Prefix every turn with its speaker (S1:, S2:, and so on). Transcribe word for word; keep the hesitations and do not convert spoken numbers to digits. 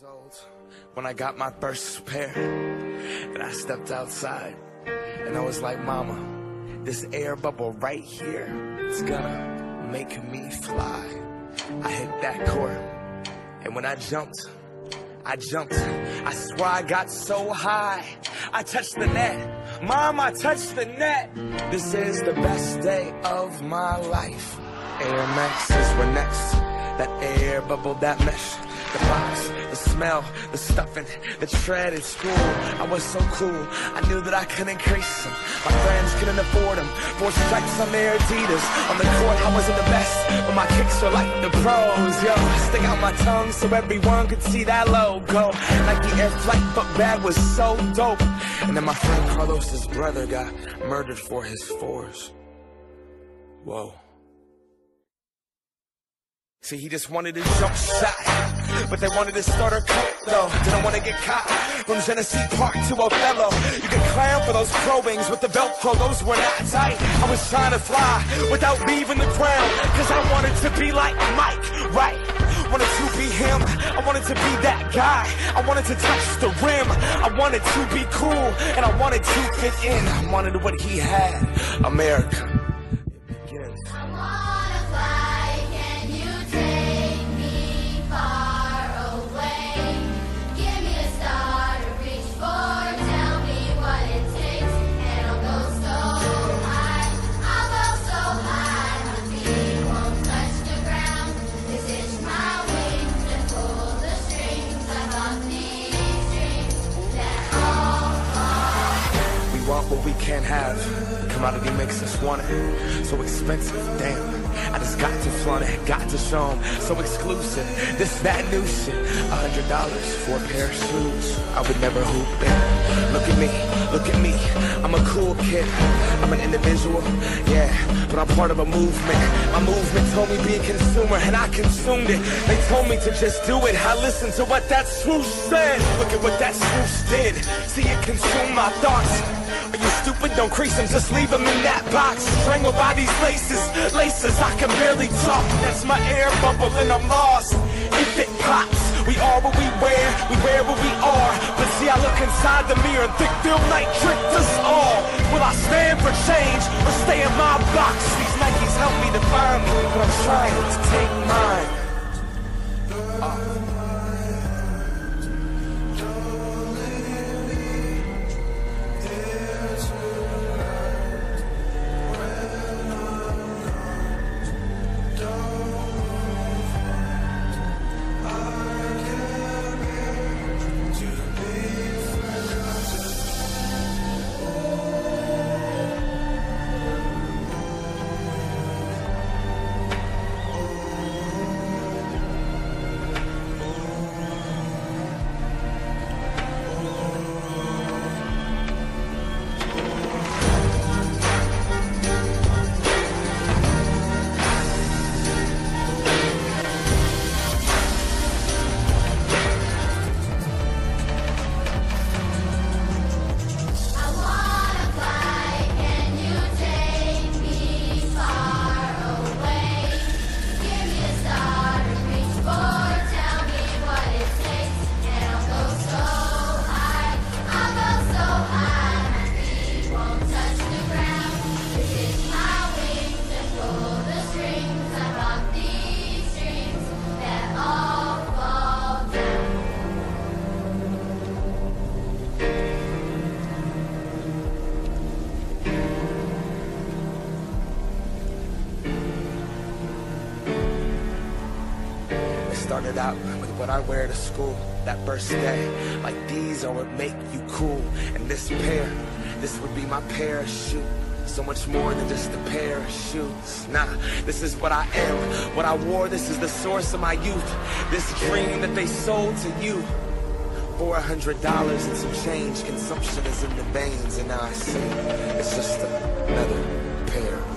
S1: old when I got my first pair, and I stepped outside and I was like, mama, this air bubble right here, it's gonna make me fly. I hit that court, and when I jumped, I jumped, I swear I got so high, I touched the net. Mom, I touched the net. This is the best day of my life. Air Maxes were next. That air bubble, that mesh, the box, the smell, the stuffing, the tread at school. I was so cool, I knew that I couldn't crease them. My friends couldn't afford them. Four stripes on their Adidas. On the court, I wasn't the best, but my kicks were like the pros. Yo, stick out my tongue so everyone could see that logo. Like the Air Flight book bag was so dope. And then my friend Carlos's brother got murdered for his fours. Whoa. See, he just wanted his jump shot, but they wanted his starter cut, though. Didn't want to get caught. From Genesee Park to Othello, you could clown for those pro wings with the Velcro, those were not tight. I was trying to fly without leaving the ground, cause I wanted to be like Mike, right? Wanted to be him, I wanted to be that guy. I wanted to touch the rim, I wanted to be cool, and I wanted to fit in. I wanted what he had, America. It begins.
S2: I wanna fly, can you take me far away? Give me a star to reach for, tell me what it takes, and I'll go so high, I'll go so high, my feet won't touch the ground. Just itch my wings and pull the strings. I got these dreams that all fall.
S1: We want what we can't have. The commodity makes us want it. So expensive, damn. I just got to flaunt it, got to show 'em. So exclusive, this, that new shit. A hundred dollars for a pair of shoes. I would never hoop it. Look at me, look at me. I'm a cool kid. I'm an individual, yeah, but I'm part of a movement. My movement told me be a consumer, and I consumed it. They told me to just do it. I listened to what that swoosh said. Look at what that swoosh did. See it consume my thoughts. Are you stupid? Don't crease them, just leave them in that box. Strangled by these laces, laces, I can barely talk. That's my air bubble and I'm lost. If it pops, we are what we wear, we wear what we are. But see, I look inside the mirror and think Phil Knight tricked us all. Will I stand for change or stay in my box? These Nikes help me define me, but I'm trying to take mine. Uh. Started out with what I wear to school that first day. Like these are what make you cool. And this pair, this would be my parachute. So much more than just a pair of shoes. Nah, this is what I am. What I wore, this is the source of my youth. This dream that they sold to you. For a hundred dollars and some change, consumption is in the veins. And now I see it's just another pair